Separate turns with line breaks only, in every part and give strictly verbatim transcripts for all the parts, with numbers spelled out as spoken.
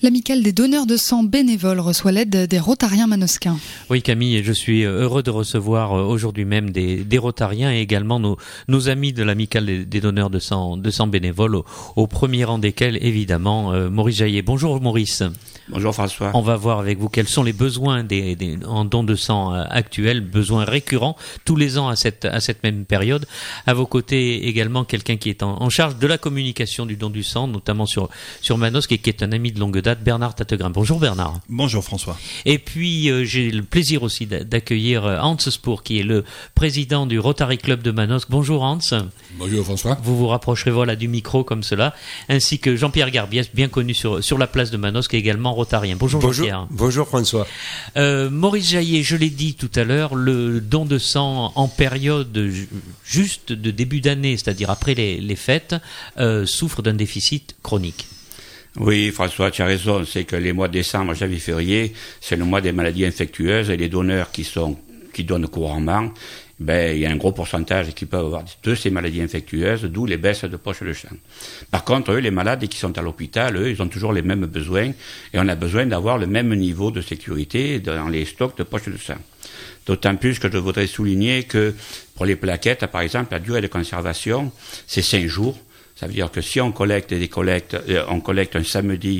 L'amicale des donneurs de sang bénévoles reçoit l'aide des Rotariens manosquins.
Oui Camille, je suis heureux de recevoir aujourd'hui même des, des Rotariens et également nos, nos amis de l'amicale des, des donneurs de sang, de sang bénévoles, au, au premier rang desquels évidemment euh, Maurice Jaillet. Bonjour Maurice.
Bonjour François.
On va voir avec vous quels sont les besoins des, des, en dons de sang euh, actuels, besoins récurrents tous les ans à cette, à cette même période. À vos côtés également quelqu'un qui est en, en charge de la communication du don du sang, notamment sur, sur Manosque et qui est un ami de longue date, Bernard Tattegrin. Bonjour Bernard.
Bonjour François.
Et puis euh, j'ai le plaisir aussi d'accueillir Hans Spoor qui est le président du Rotary Club de Manosque. Bonjour Hans.
Bonjour François.
Vous vous rapprocherez voilà du micro comme cela, ainsi que Jean-Pierre Garbiès, bien connu sur, sur la place de Manosque et également rotarien. Bonjour, bonjour Jean-Pierre.
Bonjour François.
Euh, Maurice Jaillet, je l'ai dit tout à l'heure, le don de sang en période juste de début d'année, c'est-à-dire après les, les fêtes, euh, souffre d'un déficit chronique.
Oui, François, tu as raison. C'est que les mois de décembre, janvier, février, c'est le mois des maladies infectieuses et les donneurs qui sont qui donnent couramment, ben il y a un gros pourcentage qui peuvent avoir de ces maladies infectieuses, d'où les baisses de poche de sang. Par contre, eux, les malades qui sont à l'hôpital, eux, ils ont toujours les mêmes besoins et on a besoin d'avoir le même niveau de sécurité dans les stocks de poche de sang. D'autant plus que je voudrais souligner que pour les plaquettes, par exemple, la durée de conservation, c'est cinq jours. Ça veut dire que si on collecte des collectes, euh, on collecte un samedi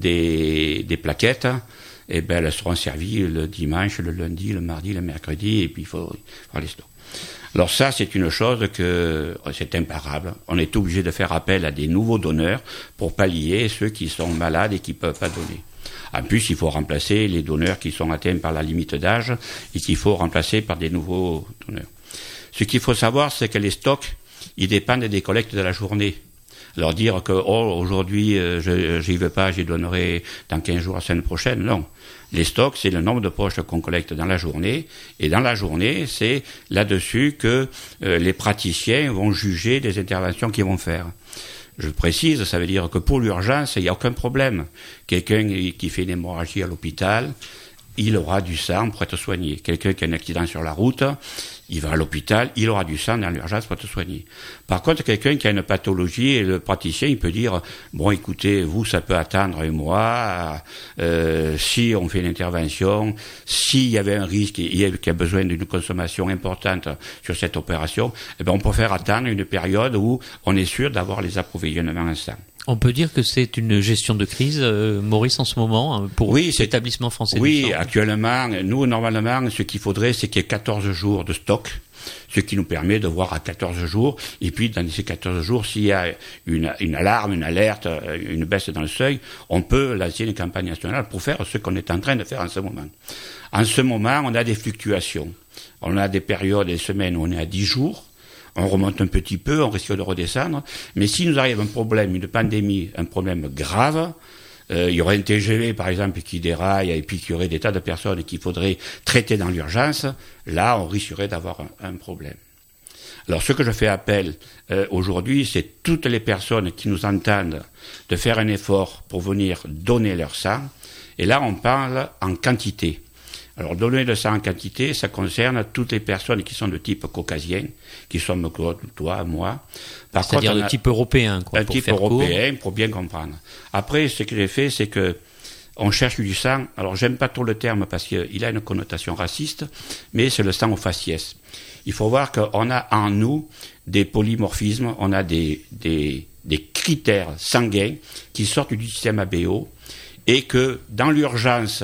des, des plaquettes, eh ben, elles seront servies le dimanche, le lundi, le mardi, le mercredi, et puis il faut faire les stocks. Alors ça, c'est une chose que c'est imparable. On est obligé de faire appel à des nouveaux donneurs pour pallier ceux qui sont malades et qui peuvent pas donner. En plus, il faut remplacer les donneurs qui sont atteints par la limite d'âge et qu'il faut remplacer par des nouveaux donneurs. Ce qu'il faut savoir, c'est que les stocks, ils dépendent des collectes de la journée. Leur dire que oh, aujourd'hui, euh, je j'y vais pas, j'y donnerai dans quinze jours, la semaine prochaine, non. Les stocks, c'est le nombre de poches qu'on collecte dans la journée, et dans la journée, c'est là-dessus que euh, les praticiens vont juger des interventions qu'ils vont faire. Je précise, ça veut dire que pour l'urgence, il n'y a aucun problème. Quelqu'un qui fait une hémorragie à l'hôpital, il aura du sang pour être soigné. Quelqu'un qui a un accident sur la route, il va à l'hôpital, il aura du sang dans l'urgence pour être soigné. Par contre, quelqu'un qui a une pathologie, et le praticien, il peut dire, bon, écoutez, vous, ça peut attendre un mois, euh, si on fait une intervention, s'il y avait un risque et qu'il y a besoin d'une consommation importante sur cette opération, eh ben, on peut faire attendre une période où on est sûr d'avoir les approvisionnements en sang.
On peut dire que c'est une gestion de crise, euh, Maurice, en ce moment, pour oui, l'établissement français
oui,
du sang.
Oui, actuellement, nous, normalement, ce qu'il faudrait, c'est qu'il y ait quatorze jours de stock, ce qui nous permet de voir à quatorze jours, et puis dans ces quatorze jours, s'il y a une, une alarme, une alerte, une baisse dans le seuil, on peut lancer une campagne nationale pour faire ce qu'on est en train de faire en ce moment. En ce moment, on a des fluctuations. On a des périodes, des semaines où on est à dix jours, on remonte un petit peu, on risque de redescendre, mais si nous arrive un problème, une pandémie, un problème grave, euh, il y aurait un T G V par exemple qui déraille et puis qu'il y aurait des tas de personnes qu'il faudrait traiter dans l'urgence, là on risquerait d'avoir un, un problème. Alors ce que je fais appel euh, aujourd'hui, c'est toutes les personnes qui nous entendent de faire un effort pour venir donner leur sang, et là on parle en quantité. Alors, donner le sang en quantité, ça concerne toutes les personnes qui sont de type caucasien, qui sont toi, moi.
Par C'est-à-dire de type européen, quoi.
Un
pour
type
faire
européen,
court.
pour bien comprendre. Après, ce que j'ai fait, c'est que on cherche du sang. Alors, j'aime pas trop le terme parce qu'il a une connotation raciste, mais c'est le sang au faciès. Il faut voir qu'on a en nous des polymorphismes, on a des, des, des critères sanguins qui sortent du système A B O et que dans l'urgence,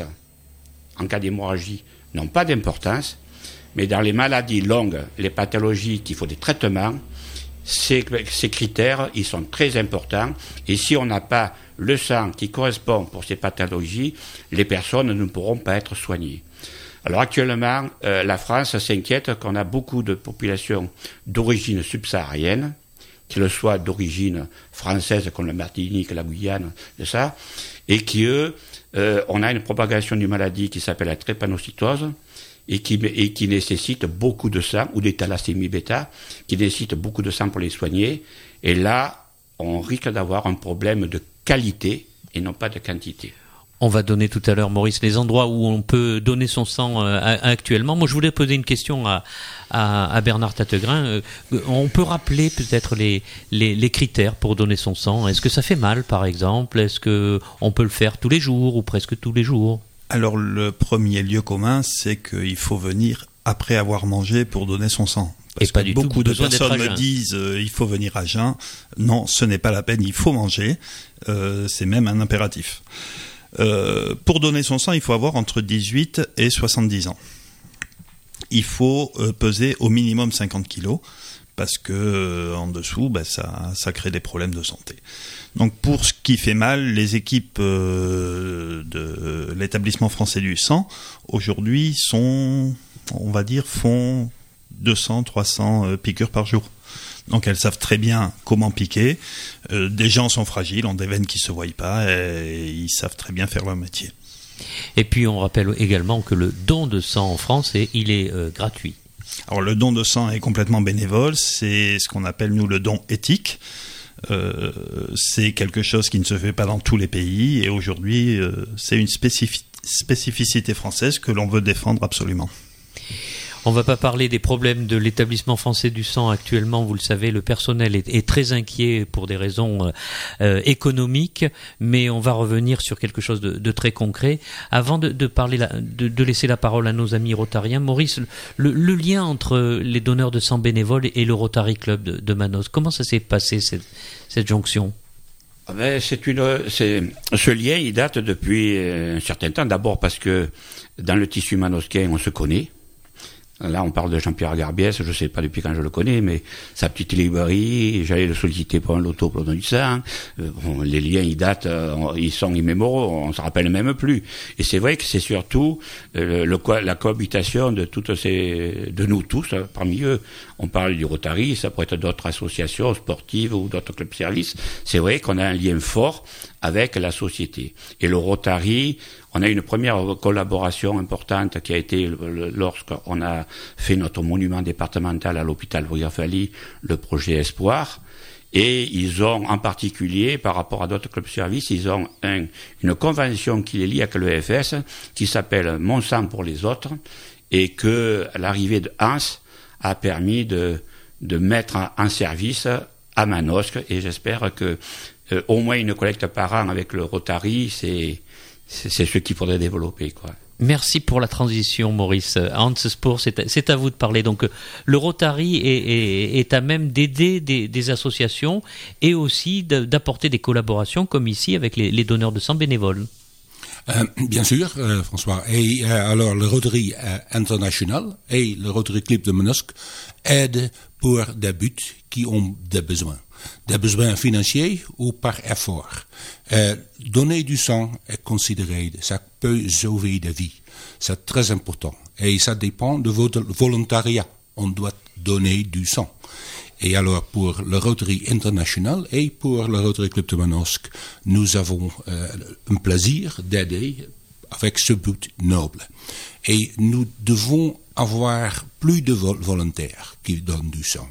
en cas d'hémorragie, n'ont pas d'importance, mais dans les maladies longues, les pathologies qu'il faut des traitements, ces, ces critères, ils sont très importants, et si on n'a pas le sang qui correspond pour ces pathologies, les personnes ne pourront pas être soignées. Alors actuellement, euh, la France s'inquiète qu'on a beaucoup de populations d'origine subsaharienne, qu'ils soient d'origine française comme la Martinique, la Guyane, de ça, et qui eux, Euh, on a une propagation d'une maladie qui s'appelle la drépanocytose et qui, et qui nécessite beaucoup de sang, ou des thalassémies bêta, qui nécessite beaucoup de sang pour les soigner. Et là, on risque d'avoir un problème de qualité et non pas de quantité.
On va donner tout à l'heure, Maurice, les endroits où on peut donner son sang euh, actuellement. Moi, je voulais poser une question à, à, à Bernard Tattegrin. Euh, on peut rappeler peut-être les, les, les critères pour donner son sang. Est-ce que ça fait mal, par exemple? Est-ce qu'on peut le faire tous les jours ou presque tous les jours?
Alors, le premier lieu commun, c'est qu'il faut venir après avoir mangé pour donner son sang. Parce
Et pas
que
du
beaucoup
tout
de personnes me
jeun.
disent euh, il faut venir à jeun. Non, ce n'est pas la peine, il faut manger. Euh, c'est même un impératif. Euh, pour donner son sang, il faut avoir entre dix-huit et soixante-dix ans. Il faut euh, peser au minimum cinquante kilos parce que euh, en dessous, bah, ça, ça crée des problèmes de santé. Donc pour ce qui fait mal, les équipes euh, de l'établissement français du sang aujourd'hui sont, on va dire, font deux cents, trois cents euh, piqûres par jour. Donc elles savent très bien comment piquer. Euh, des gens sont fragiles, ont des veines qui ne se voient pas et ils savent très bien faire leur métier.
Et puis on rappelle également que le don de sang en France, il est euh, gratuit.
Alors le don de sang est complètement bénévole, c'est ce qu'on appelle nous le don éthique. Euh, c'est quelque chose qui ne se fait pas dans tous les pays et aujourd'hui euh, c'est une spécifi- spécificité française que l'on veut défendre absolument.
On ne va pas parler des problèmes de l'établissement français du sang actuellement. Vous le savez, le personnel est, est très inquiet pour des raisons euh, économiques, mais on va revenir sur quelque chose de, de très concret. Avant de, de parler, la, de, de laisser la parole à nos amis rotariens, Maurice, le, le lien entre les donneurs de sang bénévoles et le Rotary Club de, de Manosque, comment ça s'est passé cette, cette jonction?
Ah ben, c'est une, c'est, ce lien, il date depuis un certain temps. D'abord parce que dans le tissu manosquin, on se connaît. Là, on parle de Jean-Pierre Garbiès, je sais pas depuis quand je le connais, mais sa petite librairie, j'allais le solliciter pour un loto pour le don du sang. Euh, bon, les liens, ils datent, euh, ils sont immémoraux, on se rappelle même plus. Et c'est vrai que c'est surtout euh, le, la cohabitation de toutes ces, de nous tous. Hein, parmi eux, on parle du Rotary, ça pourrait être d'autres associations sportives ou d'autres clubs services. C'est vrai qu'on a un lien fort avec la société. Et le Rotary, on a une première collaboration importante qui a été lorsqu'on a fait notre monument départemental à l'hôpital Brugafali, le projet Espoir. Et ils ont, en particulier, par rapport à d'autres clubs services, ils ont un, une convention qui les lie avec le F S, qui s'appelle Mon sang pour les autres, et que l'arrivée de Hans a permis de, de mettre en service à Manosque. Et j'espère que euh, au moins une collecte par an avec le Rotary, c'est C'est, c'est ce qu'il faudrait développer, quoi.
Merci pour la transition, Maurice. Hans Spohr, c'est à, c'est à vous de parler. Donc, le Rotary est, est, est à même d'aider des, des associations et aussi de, d'apporter des collaborations, comme ici, avec les, les donneurs de sang bénévoles.
Euh, bien sûr, euh, François. Et euh, alors, le Rotary euh, International et le Rotary Club de Manosque aident pour des buts qui ont des besoins. Des besoins financiers ou par effort. Euh, donner du sang est considéré, ça peut sauver des vies. C'est très important. Et ça dépend de votre volontariat. On doit donner du sang. Et alors, pour le Rotary International et pour le Rotary Club de Manosque, nous avons euh, un plaisir d'aider avec ce but noble. Et nous devons avoir plus de vol- volontaires qui donnent du sang.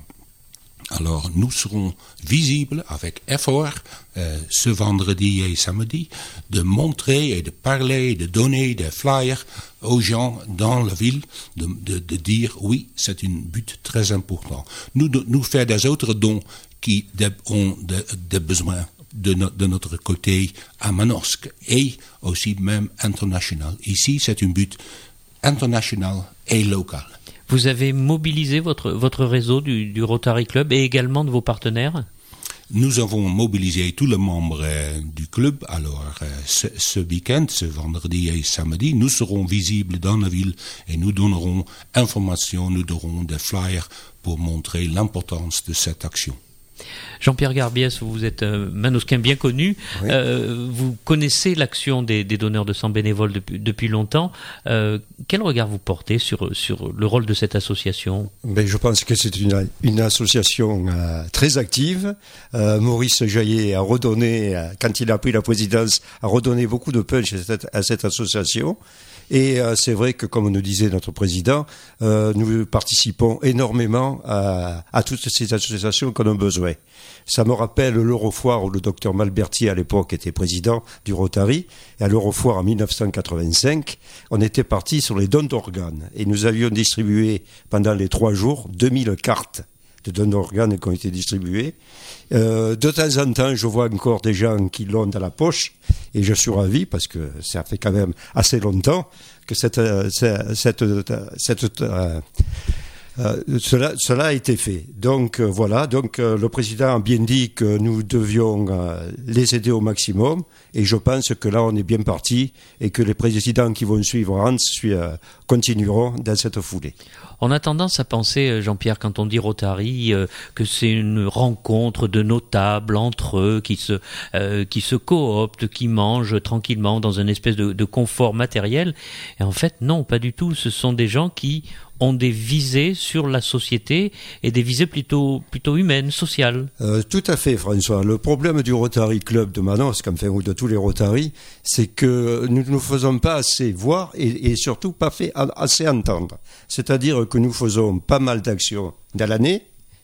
Alors, nous serons visibles avec effort euh, ce vendredi et samedi de montrer et de parler, et de donner des flyers aux gens dans la ville, de, de, de dire oui, c'est un but très important. Nous, de, nous faire des autres dons qui de, ont des de besoins de, no, de notre côté à Manosque et aussi même international. Ici, c'est un but international et local.
Vous avez mobilisé votre, votre réseau du, du Rotary Club et également de vos partenaires?
Nous avons mobilisé tous les membres euh, du club. Alors, euh, ce, ce week-end, ce vendredi et samedi, nous serons visibles dans la ville et nous donnerons informations, nous donnerons des flyers pour montrer l'importance de cette action.
Jean-Pierre Garbiès, vous êtes un manosquin bien connu. Oui. Euh, vous connaissez l'action des, des donneurs de sang bénévoles depuis, depuis longtemps. Euh, quel regard vous portez sur, sur le rôle de cette association?
Ben, je pense que c'est une, une association euh, très active. Euh, Maurice Jaillet a redonné, euh, quand il a pris la présidence, a redonné beaucoup de punch à cette, à cette association. Et euh, c'est vrai que, comme nous disait notre président, euh, nous participons énormément à, à toutes ces associations qu'on a besoin. Ça me rappelle l'Eurofoire où le docteur Malberti, à l'époque, était président du Rotary. Et à l'Eurofoire, en dix-neuf cent quatre-vingt-cinq, on était parti sur les dons d'organes. Et nous avions distribué, pendant les trois jours, deux mille cartes de dons d'organes qui ont été distribuées. Euh, de temps en temps, je vois encore des gens qui l'ont dans la poche, et je suis ravi parce que ça fait quand même assez longtemps que cette, cette, cette, cette euh, euh, cela, cela a été fait. Donc euh, voilà. Donc euh, le président a bien dit que nous devions euh, les aider au maximum, et je pense que là on est bien parti et que les présidents qui vont suivre Hans euh, continueront dans cette foulée.
On a tendance à penser, Jean-Pierre, quand on dit Rotary, euh, que c'est une rencontre de notables entre eux qui se euh, qui se cooptent, qui mangent tranquillement dans une espèce de, de confort matériel. Et en fait, non, pas du tout. Ce sont des gens qui ont des visées sur la société et des visées plutôt plutôt humaines, sociales. Euh,
tout à fait, François. Le problème du Rotary Club de Manosque, enfin, ou de tous les Rotary, c'est que nous ne nous faisons pas assez voir et, et surtout pas fait assez entendre. C'est-à-dire que nous faisons pas mal d'actions dans l'année,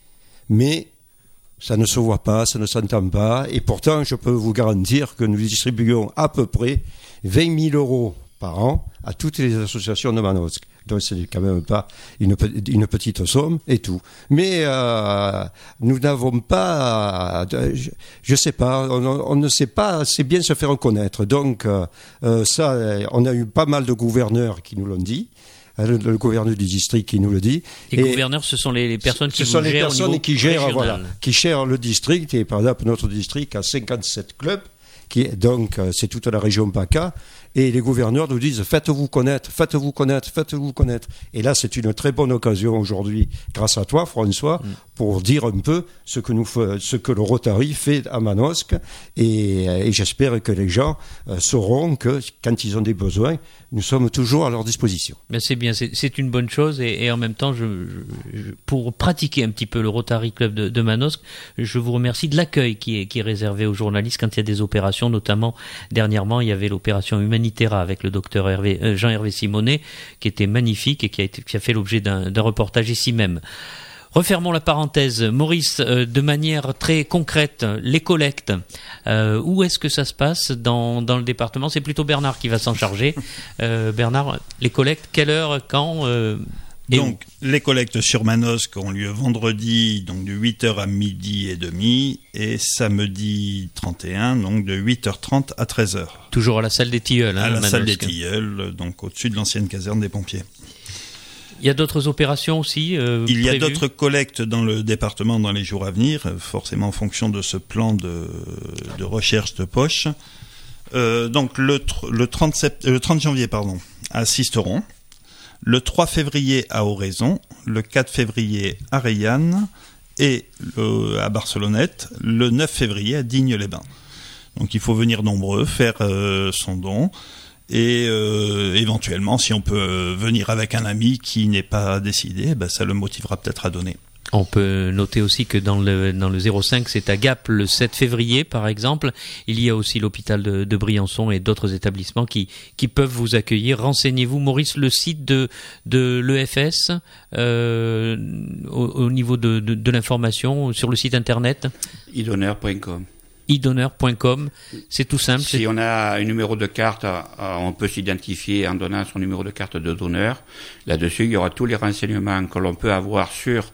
mais ça ne se voit pas, ça ne s'entend pas, et pourtant je peux vous garantir que nous distribuons à peu près vingt mille euros par an à toutes les associations de Manosque. Donc c'est quand même pas une, une petite somme et tout. Mais euh, nous n'avons pas, je, je sais pas, on, on ne sait pas assez bien se faire connaître. Donc euh, ça, on a eu pas mal de gouverneurs qui nous l'ont dit. Le, le gouverneur du district qui nous le dit.
Les et gouverneurs, ce sont les, les personnes qui
ce sont les
gèrent
personnes
au niveau
qui gèrent,
régional.
Voilà, qui gèrent le district. Et par exemple, notre district a cinquante-sept clubs. Qui est, donc, c'est toute la région PACA. Et les gouverneurs nous disent, faites-vous connaître, faites-vous connaître, faites-vous connaître. Et là, c'est une très bonne occasion aujourd'hui, grâce à toi, François, mm. pour dire un peu ce que nous, ce que le Rotary fait à Manosque. Et, et j'espère que les gens euh, sauront que, quand ils ont des besoins, nous sommes toujours à leur disposition.
Ben c'est bien, c'est, c'est une bonne chose. Et, et en même temps, je, je, pour pratiquer un petit peu le Rotary Club de, de Manosque, je vous remercie de l'accueil qui est, qui est réservé aux journalistes quand il y a des opérations. Notamment, dernièrement, il y avait l'opération Humanitera avec le docteur Hervé, euh, Jean-Hervé Simonet, qui était magnifique et qui a, été, qui a fait l'objet d'un, d'un reportage ici même. Refermons la parenthèse. Maurice, euh, de manière très concrète, les collectes, euh, où est-ce que ça se passe dans, dans le département ? C'est plutôt Bernard qui va s'en charger. Euh, Bernard, les collectes, quelle heure, quand euh,
Donc, les collectes sur Manosque ont lieu vendredi, donc de huit heures à midi et demi, et samedi trente et un, donc de huit heures trente à treize heures.
Toujours à la salle des Tilleuls, hein,
à la
Manosque.
salle des Tilleuls, donc au-dessus de l'ancienne caserne des pompiers.
Il y a d'autres opérations aussi euh,
Il y a
prévues.
d'autres collectes dans le département dans les jours à venir, forcément en fonction de ce plan de, de recherche de poche. Euh, donc le, le, trente sept, le trente janvier pardon, à Sisteron, le trois février à Oraison, le quatre février à Rayanne et le, à Barcelonnette, le neuf février à Digne-les-Bains. Donc il faut venir nombreux, faire euh, son don. Et euh, éventuellement, si on peut venir avec un ami qui n'est pas décidé, ben ça le motivera peut-être à donner.
On peut noter aussi que dans le dans le zéro cinq, c'est à Gap le sept février, par exemple. Il y a aussi l'hôpital de, de Briançon et d'autres établissements qui qui peuvent vous accueillir. Renseignez-vous, Maurice, le site de de l'E F S euh, au, au niveau de, de de l'information sur le site internet
i donneur point com.
i donneur point com, c'est tout simple.
Si on a un numéro de carte, on peut s'identifier en donnant son numéro de carte de donneur. Là-dessus, il y aura tous les renseignements que l'on peut avoir sur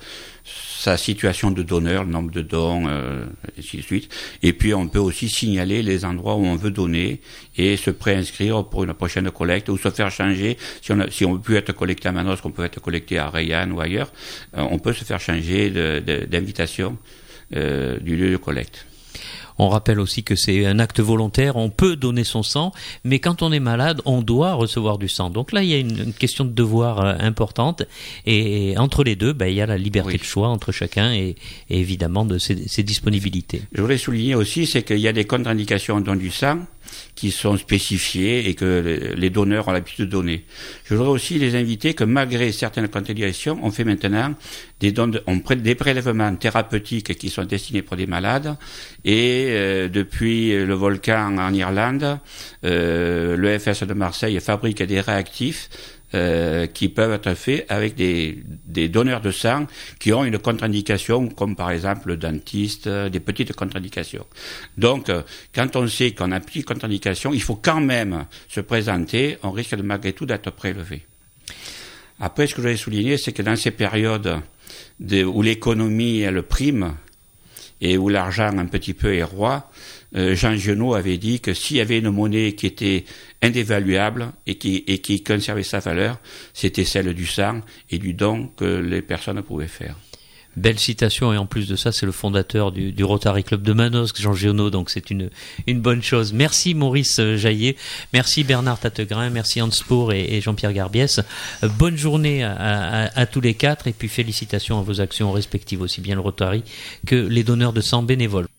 sa situation de donneur, le nombre de dons, euh, et ainsi de suite. Et puis, on peut aussi signaler les endroits où on veut donner et se préinscrire pour une prochaine collecte ou se faire changer. Si on, a, si on peut être collecté à Manosque, on peut être collecté à Rayanne ou ailleurs. Euh, on peut se faire changer de, de, d'invitation euh, du lieu de collecte.
On rappelle aussi que c'est un acte volontaire, on peut donner son sang, mais quand on est malade, on doit recevoir du sang. Donc là, il y a une, une question de devoir euh, importante, et, et entre les deux, ben, il y a la liberté oui. de choix entre chacun et, et évidemment de ses, ses disponibilités.
Je voudrais souligner aussi, c'est qu'il y a des contre-indications au don du sang. qui sont spécifiés et que les donneurs ont l'habitude de donner. Je voudrais aussi les inviter que malgré certaines contre-indications, on fait maintenant des dons de, on prête des prélèvements thérapeutiques qui sont destinés pour des malades et euh, depuis le volcan en Irlande, euh, le F S de Marseille fabrique des réactifs Euh, qui peuvent être faits avec des, des donneurs de sang qui ont une contre-indication, comme par exemple le dentiste, euh, des petites contre-indications. Donc, euh, quand on sait qu'on a une petite contre-indication, il faut quand même se présenter, on risque de malgré tout d'être prélevé. Après, ce que je voulais souligner, c'est que dans ces périodes de, où l'économie elle prime et où l'argent un petit peu est roi, euh, Jean Genot avait dit que s'il y avait une monnaie qui était indévaluable et qui, et qui conservait sa valeur, c'était celle du sang et du don que les personnes pouvaient faire.
Belle citation, et en plus de ça, c'est le fondateur du, du Rotary Club de Manosque, Jean Genot, donc c'est une, une bonne chose. Merci Maurice Jaillet, merci Bernard Tattegrin, merci Hans Spohr et, et Jean-Pierre Garbiès. Euh, bonne journée à, à, à tous les quatre, et puis félicitations à vos actions respectives, aussi bien le Rotary que les donneurs de sang bénévoles.